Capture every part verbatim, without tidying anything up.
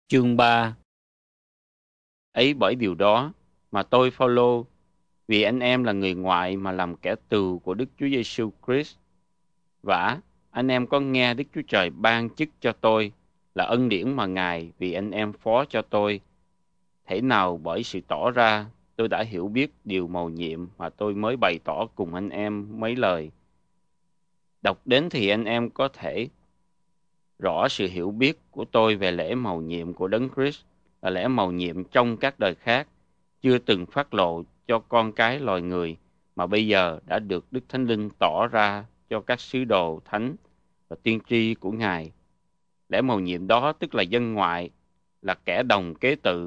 Chương ba. Ấy bởi điều đó mà tôi Phaolô, vì anh em là người ngoại mà làm kẻ tù của Đức Chúa Giêsu Christ, vả anh em có nghe Đức Chúa Trời ban chức cho tôi là ân điển mà Ngài vì anh em phó cho tôi, thể nào bởi sự tỏ ra tôi đã hiểu biết điều mầu nhiệm mà tôi mới bày tỏ cùng anh em mấy lời. Đọc đến thì anh em có thể rõ sự hiểu biết của tôi về lễ mầu nhiệm của Đấng Christ là lẽ mầu nhiệm trong các đời khác chưa từng phát lộ cho con cái loài người, mà bây giờ đã được Đức Thánh Linh tỏ ra cho các sứ đồ thánh và tiên tri của Ngài. Lẽ mầu nhiệm đó tức là dân ngoại, là kẻ đồng kế tự,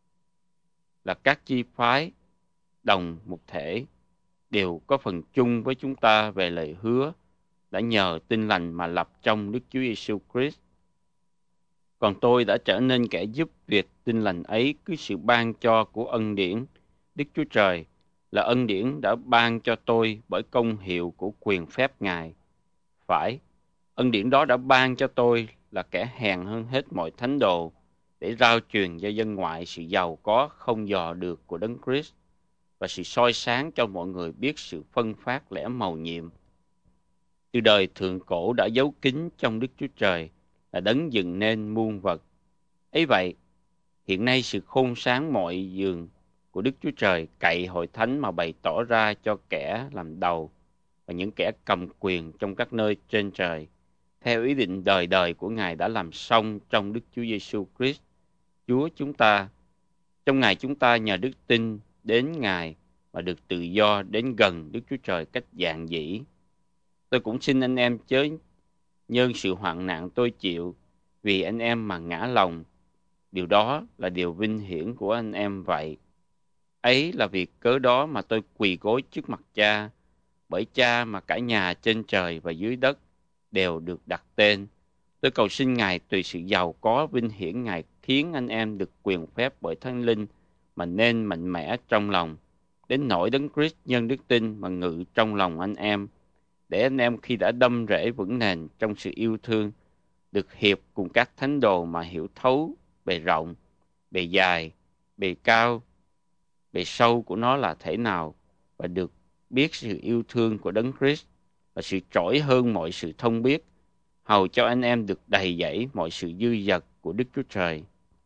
là các chi phái đồng một thể, đều có phần chung với chúng ta về lời hứa đã nhờ tin lành mà lập trong Đức Chúa Giêsu Christ. Còn tôi đã trở nên kẻ giúp việc tin lành ấy cứ sự ban cho của ân điển Đức Chúa Trời, là ân điển đã ban cho tôi bởi công hiệu của quyền phép Ngài. Phải, ân điển đó đã ban cho tôi là kẻ hèn hơn hết mọi thánh đồ, để rao truyền cho dân ngoại sự giàu có không dò được của Đấng Christ, và sự soi sáng cho mọi người biết sự phân phát lẽ mầu nhiệm. Từ đời thượng cổ đã giấu kín trong Đức Chúa Trời, là đấng dựng nên muôn vật. Ấy vậy, hiện nay sự khôn sáng mọi giường của Đức Chúa Trời cậy hội thánh mà bày tỏ ra cho kẻ làm đầu và những kẻ cầm quyền trong các nơi trên trời, theo ý định đời đời của Ngài đã làm xong trong Đức Chúa Giêsu Christ, Chúa chúng ta. Trong Ngài chúng ta nhờ đức tin đến Ngài mà được tự do đến gần Đức Chúa Trời cách giản dĩ. Tôi cũng xin anh em chớ nhân sự hoạn nạn tôi chịu vì anh em mà ngã lòng. Điều đó là điều vinh hiển của anh em vậy. Ấy là việc cớ đó mà tôi quỳ gối trước mặt Cha, bởi Cha mà cả nhà trên trời và dưới đất đều được đặt tên. Tôi cầu xin Ngài tùy sự giàu có vinh hiển Ngài khiến anh em được quyền phép bởi Thánh Linh mà nên mạnh mẽ trong lòng, đến nỗi Đấng Christ nhân đức tin mà ngự trong lòng anh em, để anh em khi đã đâm rễ vững nền trong sự yêu thương, được hiệp cùng các thánh đồ mà hiểu thấu bề rộng, bề dài, bề cao, bề sâu của nó là thế nào, và được biết sự yêu thương của Đấng Christ và sự trỗi hơn mọi sự thông biết, hầu cho anh em được đầy dẫy mọi sự dư dật của Đức Chúa Trời.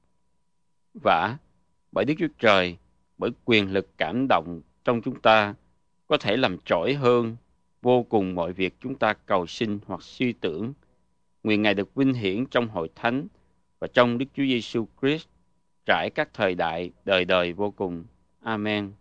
Vả, bởi Đức Chúa Trời, bởi quyền lực cảm động trong chúng ta, có thể làm trỗi hơn vô cùng mọi việc chúng ta cầu xin hoặc suy tưởng. Nguyện Ngài được vinh hiển trong hội thánh và trong Đức Chúa Giêsu Christ trải các thời đại đời đời vô cùng. Amen.